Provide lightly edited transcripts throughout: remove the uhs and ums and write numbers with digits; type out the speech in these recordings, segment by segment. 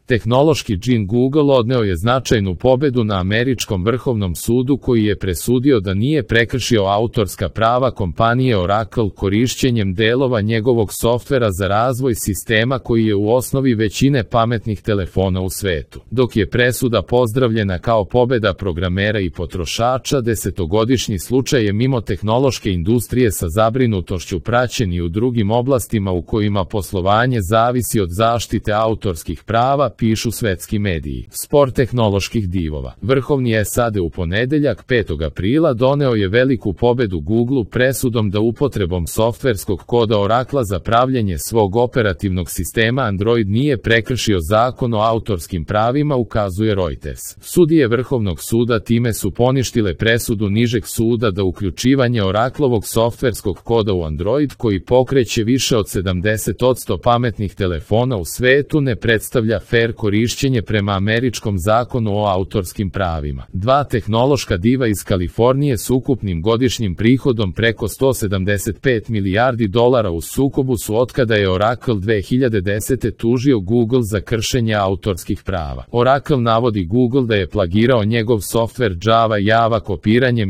Tehnološki džin Google odneo je značajnu pobedu na američkom vrhovnom sudu koji je presudio da nije prekršio autorska prava kompanije Oracle korišćenjem delova njegovog softvera za razvoj sistema koji je u osnovi većine pametnih telefona u svetu. Dok je presuda pozdravljena kao pobeda programera i potrošača, desetogodišnji slučaj je mimo tehnološke industrije sa zabrinutošću praćen i u drugim oblastima u kojima poslovanje zavisi od zaštite autorskih prava, pišu svetski mediji. Spor tehnoloških divova. Vrhovni SAD u ponedeljak 5. aprila doneo je veliku pobedu Google presudom da upotrebom softverskog koda Oracle za pravljenje svog operativnog sistema Android nije prekršio zakon o autorskim pravima, ukazuje Reuters. Sudije Vrhovnog suda time su poništile presudu nižeg suda da uključivanje Oraclovog softverskog koda u Android koji pokreće više od 70% pametnih telefona u svetu ne predstavlja fair korišćenje prema američkom zakonu o autorskim pravima. Dva tehnološka diva iz Kalifornije s ukupnim godišnjim prihodom preko 175 milijardi dolara u sukobu su otkada je Oracle 2010. tužio Google za kršenje autorskih prava. Oracle navodi Google da je plagirao njegov softver Java kopiranjem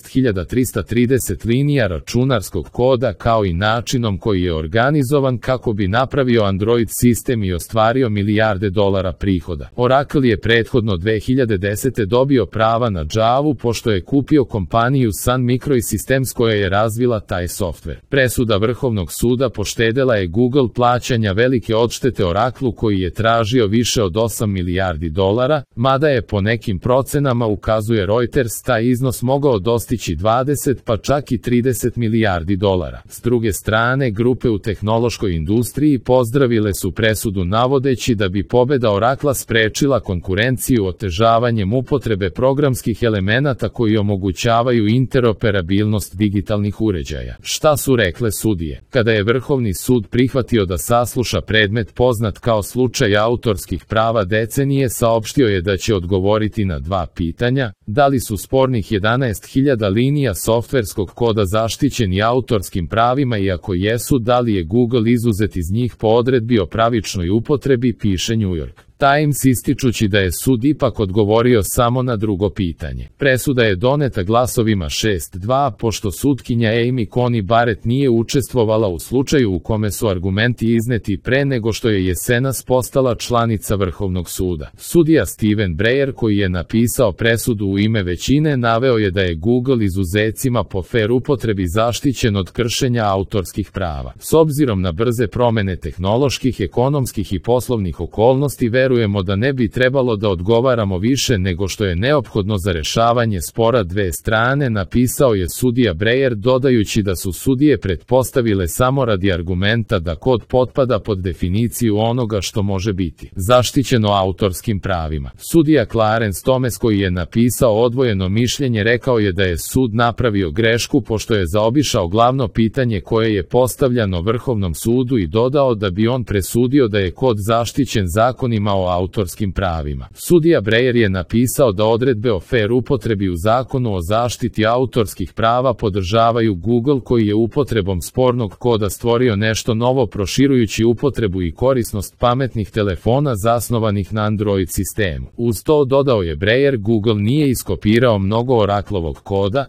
11.330 linija računarskog koda kao i načinom koji je organizovan kako bi napravio Android sistem i ostvario milijarde dolara prihoda. Oracle je prethodno 2010. dobio prava na Javu pošto je kupio kompaniju Sun Microsystems koja je razvila taj softver. Presuda Vrhovnog suda poštedela je Google plaćanja velike odštete Oraclu koji je tražio više od 8 milijardi dolara, mada je po nekim procenama, ukazuje Reuters, taj iznos mogao dostići 20 pa čak i 30 milijardi dolara. S druge strane, grupe u tehnološkoj industriji pozdravile su presudu navodeći da bi pobeda Oracla sprečila konkurenciju otežavanjem upotrebe programskih elemenata koji omogućavaju interoperabilnost digitalnih uređaja. Šta su rekle sudije? Kada je Vrhovni sud prihvatio da sasluša predmet poznat kao slučaj autorskih prava decenije, saopštio je da će odgovoriti na dva pitanja: da li su spornih 11.000 linija softverskog koda zaštićeni autorskim pravima i ako jesu, da li je Google izuzet iz njih po odredbi o pravičnoj upotrebi, piše New York Times, ističući da je sud ipak odgovorio samo na drugo pitanje. Presuda je doneta glasovima 6-2 pošto sutkinja Amy Coney Barrett nije učestvovala u slučaju u kome su argumenti izneti pre nego što je jesenas postala članica Vrhovnog suda. Sudija Stephen Breyer, koji je napisao presudu u ime većine, naveo je da je Google izuzecima po fair upotrebi zaštićen od kršenja autorskih prava. S obzirom na brze promene tehnoloških, ekonomskih i poslovnih okolnosti, verujemo da ne bi trebalo da odgovaramo više nego što je neophodno za rešavanje spora dve strane, napisao je sudija Breyer, dodajući da su sudije pretpostavile samo radi argumenta da kod potpada pod definiciju onoga što može biti zaštićeno autorskim pravima. Sudija Clarence Thomas, koji je napisao odvojeno mišljenje, rekao je da je sud napravio grešku pošto je zaobišao glavno pitanje koje je postavljano Vrhovnom sudu i dodao da bi on presudio da je kod zaštićen zakonima o autorskim pravima. Sudija Breyer je napisao da odredbe o fair upotrebi u zakonu o zaštiti autorskih prava podržavaju Google, koji je upotrebom spornog koda stvorio nešto novo proširujući upotrebu i korisnost pametnih telefona zasnovanih na Android sistemu. Uz to, dodao je Breyer, Google nije iskopirao mnogo Oraclovog koda,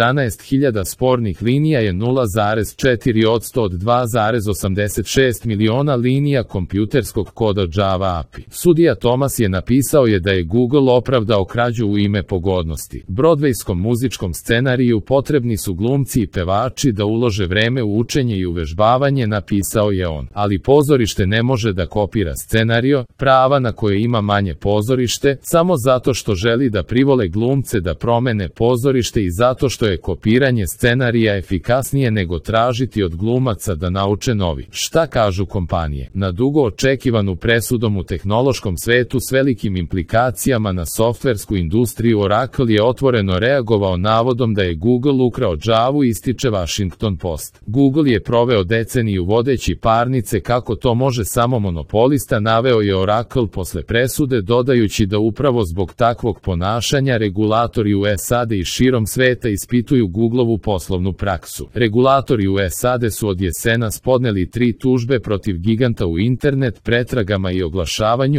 11.000 spornih linija je 0,4% od 2,86 miliona linija kompjuterskog koda Java API. Sudija Thomas je napisao je da je Google opravdao krađu u ime pogodnosti. Brodvejskom muzičkom scenariju potrebni su glumci i pevači da ulože vreme u učenje i uvežbavanje, napisao je on. Ali pozorište ne može da kopira scenario, prava na koje ima manje pozorište, samo zato što želi da privole glumce da promene pozorište i zato što je kopiranje scenarija efikasnije nego tražiti od glumaca da nauče novi. Šta kažu kompanije? Na dugo očekivanu presudom u tehnološkom svetu s velikim implikacijama na softversku industriju, Oracle je otvoreno reagovao navodom da je Google ukrao Javu, ističe Washington Post. Google je proveo deceniju vodeći parnice kako to može samo monopolista, naveo je Oracle posle presude, dodajući da upravo zbog takvog ponašanja regulatori u SAD i širom sveta ispituju Googlovu poslovnu praksu. Regulatori u SAD su od jesenas podneli 3 tužbe protiv giganta u internet pretragama i oglašavanju,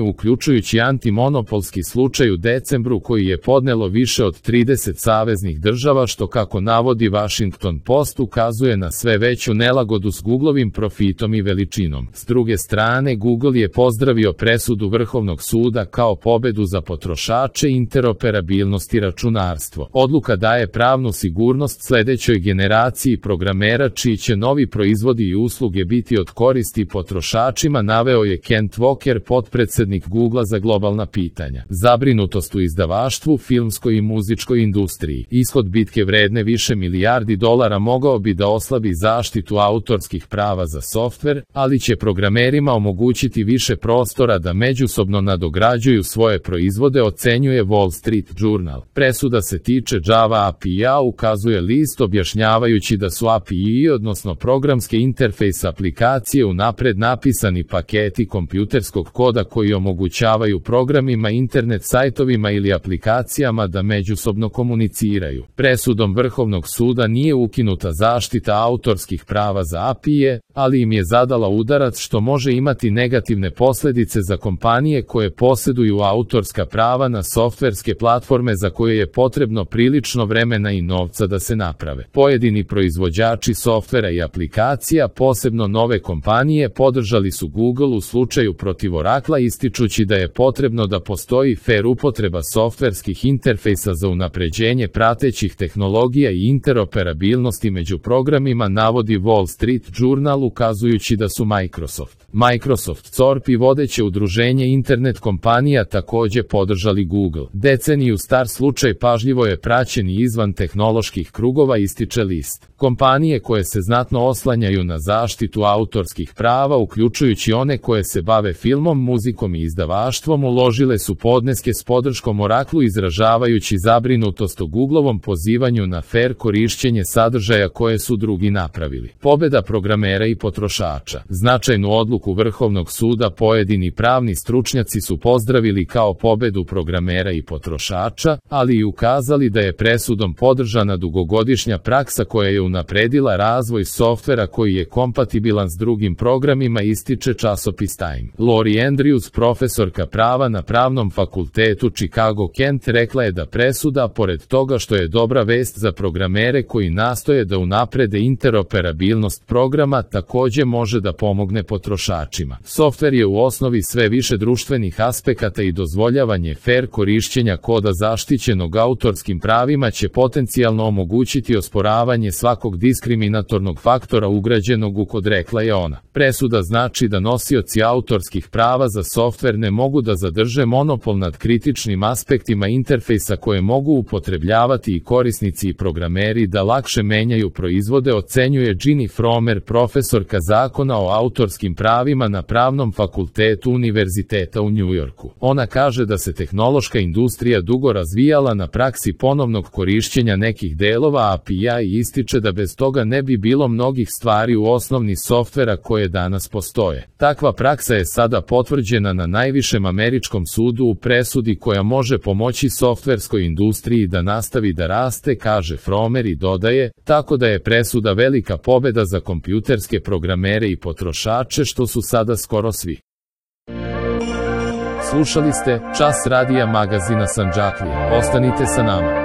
uključujući antimonopolski slučaj u decembru koji je podnelo više od 30 saveznih država, što kako navodi Washington Post ukazuje na sve veću nelagodu s Googlovim profitom i veličinom. S druge strane, Google je pozdravio presudu Vrhovnog suda kao pobedu za potrošače, interoperabilnost i računarstvo. Odluka daje pravnu sigurnost sledećoj generaciji programera čiji će novi proizvodi i usluge biti od koristi potrošačima, naveo je Kent Walker, potpredsednik Googlea za globalna pitanja. Zabrinutost u izdavaštvu, filmskoj i muzičkoj industriji. Ishod bitke vredne više milijardi dolara mogao bi da oslabi zaštitu autorskih prava za softver, ali će programerima omogućiti više prostora da međusobno nadograđuju svoje proizvode, ocenjuje Wall Street Journal. Presuda se tiče Java API-a, ukazuje list objašnjavajući da su API, odnosno programske interfejs aplikacije, unapred napisani paketi kompjuterskog koda koji omogućavaju programima, internet sajtovima ili aplikacijama da međusobno komuniciraju. Presudom Vrhovnog suda nije ukinuta zaštita autorskih prava za API-e, ali im je zadala udarac što može imati negativne posledice za kompanije koje posjeduju autorska prava na softverske platforme za koje je potrebno prilično vremena i novca da se naprave. Pojedini proizvođači softvera i aplikacija, posebno nove kompanije, podržali su Google u slučaju protiv Oracle, ističući da je potrebno da postoji fer upotreba softverskih interfejsa za unapređenje pratećih tehnologija i interoperabilnosti među programima, navodi Wall Street Journal, ukazujući da su Microsoft Corp i vodeće udruženje internet kompanija takođe podržali Google. Deceniju star slučaj pažljivo je praćen i izvan tehnoloških krugova, ističe list. Kompanije koje se znatno oslanjaju na zaštitu autorskih prava, uključujući one koje se bave filmom, muzikom i izdavaštvom, uložile su podneske s podrškom Oracleu, izražavajući zabrinutost o Googlovom pozivanju na fer korišćenje sadržaja koje su drugi napravili. Pobeda programera i potrošača. Značajnu odluku Vrhovnog suda pojedini pravni stručnjaci su pozdravili kao pobedu programera i potrošača, ali i ukazali da je presudom podržana dugogodišnja praksa koja je unapredila razvoj softvera koji je kompatibilan s drugim programima, ističe časopis Time. Lori Andrews, profesorka prava na Pravnom fakultetu Chicago Kent, rekla je da presuda, pored toga što je dobra vest za programere koji nastoje da unaprede interoperabilnost programa, takođe može da pomogne potrošačima. Softver je u osnovi sve više društvenih aspekata i dozvoljavanje fer korišćenja koda zaštićenog autorskim pravima će potencijalno omogućiti osporavanje svakog diskriminatornog faktora ugrađenog u kod, rekla je ona. Presuda znači da nosioci autorskih prava za softver ne mogu da zadrže monopol nad kritičnim aspektima interfejsa koje mogu upotrebljavati i korisnici i programeri da lakše menjaju proizvode, ocenjuje Ginny Fromer, profesorka zakona o autorskim pravima na Pravnom fakultetu Univerziteta u Njujorku. Ona kaže da se tehnološka industrija dugo razvijala na praksi ponovnog korišćenja nekih delova API-a i ističe da bez toga ne bi bilo mnogih stvari u osnovni softvera koje danas postoje. Takva praksa je sada potvrđena na najvišem američkom sudu u presudi koja može pomoći softverskoj industriji da nastavi da raste, kaže Fromer i dodaje, tako da je presuda velika pobeda za kompjuterske programere i potrošače, što su sada skoro svi. Slušali ste Čas radija magazina Sandžaklija. Ostanite sa nama.